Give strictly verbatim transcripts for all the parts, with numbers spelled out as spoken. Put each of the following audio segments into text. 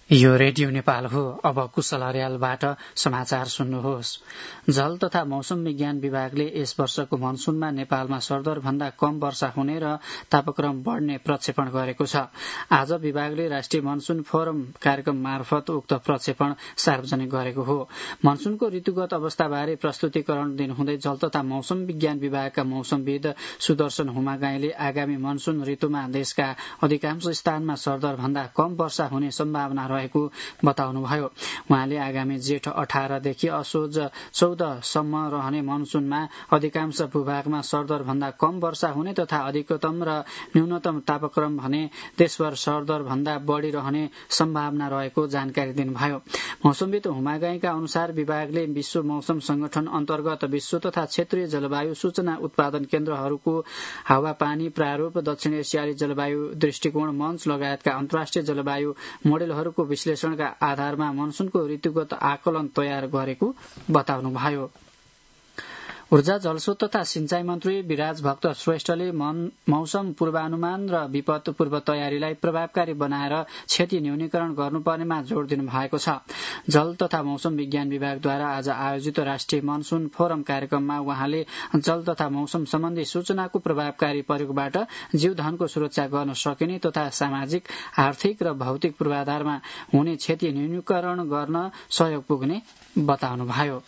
यो रेडियो नेपाल हो। अब कुशल अर्यालबाट समाचार सुन्नुहोस्। जल तथा मौसम विज्ञान विभागले यस वर्षको मनसूनमा नेपालमा सरदर भन्दा कम वर्षा हुने र तापक्रम बढ़ने प्रक्षेपण गरेको छ। आज विभागले राष्ट्रिय मनसून फोरम कार्यक्रम मार्फत उक्त प्रक्षेपण सार्वजनिक गरेको हो। मनसूनको ऋतुगत अवस्थाबारे प्रस्तुतिकरण दिनुहुँदै जल तथा मौसम विज्ञान विभागका मौसमविद सुदर्शन हुमागाईले आगामी मनसून ऋतुमा देशका अधिकांश स्थानमा सरदर भन्दा कम वर्षा हुने सम्भावना रहेको बताउनुभयो। उहाँले आगामी जेठ अठारदेखि असोज चौधसम्म रहने मनसूनमा अधिकांश भूभागमा सरदर भन्दा कम वर्षा हुने तथा अधिकतम र न्यूनतम तापक्रम भने देशभर सरदर भन्दा बढ़ी रहने सम्भावना रहेको जानकारी दिनुभयो। मौसमविद हुमागाईका अनुसार विभागले विश्व मौसम संगठन अन्तर्गत विश्व तथा क्षेत्रीय जलवायु सूचना उत्पादन केन्द्रहरूको हावापानी प्रारूप, दक्षिण एसियाली जलवायु दृष्टिकोण मञ्च लगायतका अन्तर्राष्ट्रिय जलवायु मोडेलहरूको विश्लेषणका आधारमा मनसूनको ऋतुगत आकलन तयार गरेको बताउनुभयो। ऊर्जा, जलस्रोत तथा सिंचाई मन्त्री विराज भक्त श्रेष्ठले मौसम पूर्वानुमान र विपद पूर्व तयारीलाई प्रभावकारी बनाएर क्षति न्यूनीकरण गर्नुपर्नेमा जोड़ दिनु भएको छ। जल तथा मौसम विज्ञान विभागद्वारा आज आयोजित राष्ट्रिय मनसून फोरम कार्यक्रममा उहाँले जल तथा मौसम सम्बन्धी सूचनाको प्रभावकारी प्रयोगबाट जीवधनको सुरक्षा गर्न सकिने तथा सामाजिक, आर्थिक र भौतिक पूर्वाधारमा हुने क्षति न्यूनीकरण गर्न सहयोग पुग्ने बताउनुभयो।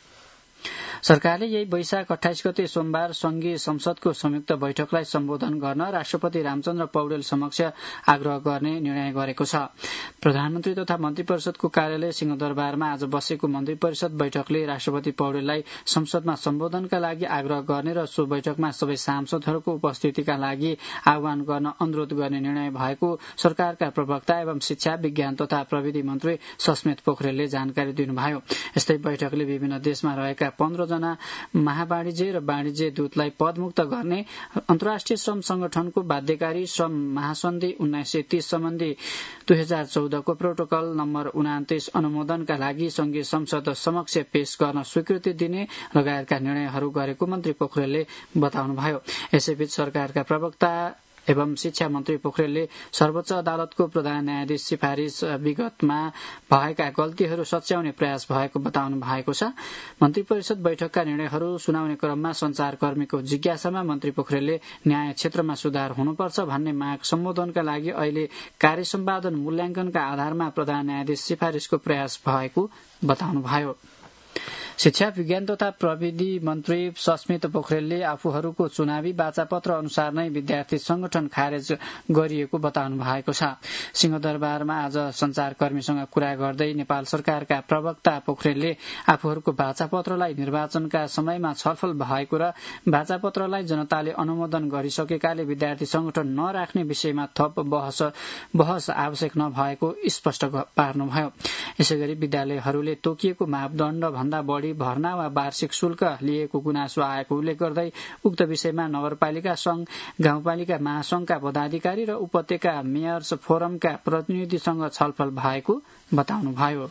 सरकारले यही वैशाख अठाइस गते सोमबार संघीय संसदको संयुक्त बैठकलाई सम्बोधन गर्न राष्ट्रपति रामचन्द्र पौडेल समक्ष आग्रह गर्ने निर्णय गरेको छ। प्रधानमन्त्री तथा मन्त्री परिषदको कार्यालय सिंहदरबारमा आज बसेको मन्त्री परिषद बैठकले राष्ट्रपति पौडेललाई संसदमा सम्बोधनका लागि आग्रह गर्ने र सो बैठकमा सबै सांसदहरूको उपस्थितिका लागि आह्वान गर्न अनुरोध गर्ने निर्णय भएको सरकारका प्रवक्ता एवं शिक्षा, विज्ञान तथा प्रविधि मन्त्री सस्मित पोखरेलले जानकारी दिनुभयो। यस्तै बैठकले विभिन्न देशमा रहेका पन्ध्र जना महावाणिज्य र वाणिज्य दूतलाई पदमुक्त गर्ने, अन्तर्राष्ट्रिय श्रम संगठनको बाध्यकारी श्रम महासन्धि उन्नाइस सय तीस सम्बन्धी दुई हजार चौधको प्रोटोकल नम्बर उनातिस अनुमोदनका लागि संघीय संसद समक्ष पेश गर्न स्वीकृति दिने लगायतका निर्णयहरू गरेको मन्त्री पोखरेलले बताउनुभयो। यसैबीच सरकारका प्रवक्ता एवं शिक्षा मन्त्री पोखरेलले सर्वोच्च अदालतको प्रधान न्यायाधीश सिफारिश विगतमा भएका गल्तीहरू सच्याउने प्रयास भएको बताउनु भएको छ। मन्त्री परिषद बैठकका निर्णयहरू सुनाउने क्रममा संचारकर्मीको जिज्ञासामा मन्त्री पोखरेलले न्याय क्षेत्रमा सुधार हुनुपर्छ भन्ने माग सम्बोधनका लागि अहिले कार्य सम्पादन मूल्याङ्कनका आधारमा प्रधान न्यायाधीश सिफारिशको प्रयास भएको बताउनुभयो। शिक्षा, विज्ञान तथा प्रविधि मन्त्री सस्मित पोखरेलले आफूहरूको चुनावी बाचापत्र अनुसार नै विद्यार्थी संगठन खारेज गरिएको बताउनु भएको छ। सिंहदरबारमा आज संचारकर्मीसँग कुरा गर्दै नेपाल सरकारका प्रवक्ता पोखरेलले आफूहरूको बाचापत्रलाई निर्वाचनका समयमा छलफल भएको र बाचापत्रलाई जनताले अनुमोदन गरिसकेकाले विद्यार्थी संगठन नराख्ने विषयमा थप बहस बहस आवश्यक नभएको स्पष्ट पार्नुभयो। यसैगरी विद्यालयहरूले तोकिएको मापदण्ड भन्दा बढ़ी भर्ना वा वार्षिक शुल्क लिएको गुनासो आएको उल्लेख गर्दै उक्त विषयमा नगरपालिका संघ, गाउँपालिका महासंघका पदाधिकारी र उपत्यका मेयर्स फोरमका प्रतिनिधिसँग छलफल भएको बताउनुभयो।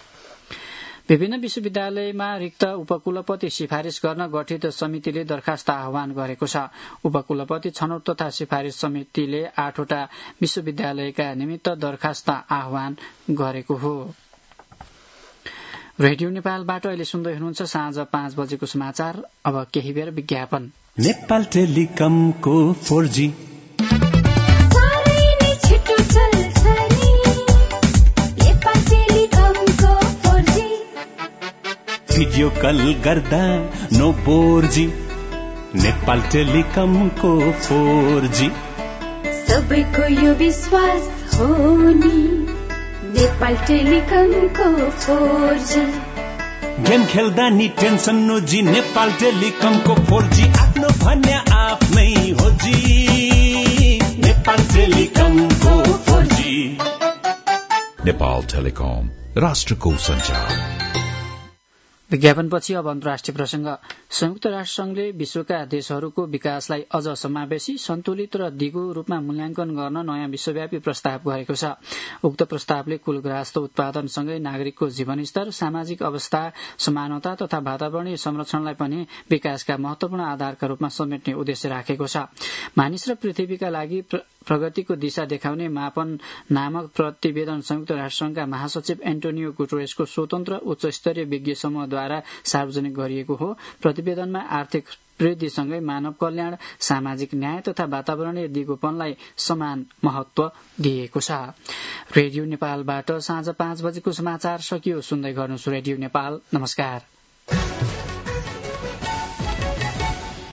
विभिन्न विश्वविद्यालयमा रिक्त उपकुलपति सिफारिश गर्न गठित समितिले दरखास्त आह्वान गरेको छ। उपकुलपति छनौट तथा सिफारिश समितिले आठवटा विश्वविद्यालयका निमित्त दरखास्त आह्वान गरेको हो। रेडियो नेपालबाट अहिले सुन्दै हुनुहुन्छ साँझ पाँच बजेको समाचार। अब केही बेर विज्ञापन। नेपाल टेलिकमको फोर जी भिडियो कल गर्दा नो बोर जी। नेपाल टेलिकमको फोर जी सबैको यो विश्वास हो नि। नेपाल टेलिकमको फोर जी गेम खेल्दा नि टेन्सन नो जी। नेपाल टेलिकमको फोर जी आफ्नो भन्या आफ्नै हो जी। नेपाल टेलिकमको फोर जी। नेपाल टेलिकम राष्ट्रको सञ्चार। विज्ञापनपछि अब अन्तर्राष्ट्रिय प्रसंग। संयुक्त राष्ट्र संघले विश्वका देशहरूको विकासलाई अझ समावेशी, सन्तुलित र दिगो रूपमा मूल्याङ्कन गर्न नयाँ विश्वव्यापी प्रस्ताव गरेको छ। उक्त प्रस्तावले कुल ग्राहस्थ उत्पादनसँगै नागरिकको जीवनस्तर, सामाजिक अवस्था, समानता तथा वातावरणीय संरक्षणलाई पनि विकासका महत्वपूर्ण आधारका रूपमा समेट्ने उद्देश्य राखेको छ। मानिस र पृथ्वीका लागि प्रगतिको दिशा देखाउने मापन नामक प्रतिवेदन संयुक्त राष्ट्रसंघका महासचिव एन्टोनियो गुटेरेसको स्वतन्त्र उच्च स्तरीय विज्ञ समूहद्वारा सार्वजनिक गरिएको हो। प्रतिवेदनमा आर्थिक वृद्धिसँगै मानव कल्याण, सामाजिक न्याय तथा वातावरणीय दिगोपनलाई समान महत्व दिएको छ। रेडियो नेपालबाट साँझ पाँच बजेको समाचार सकियो। सुन्दै गर्नुहोस् रेडियो नेपाल। नमस्कार।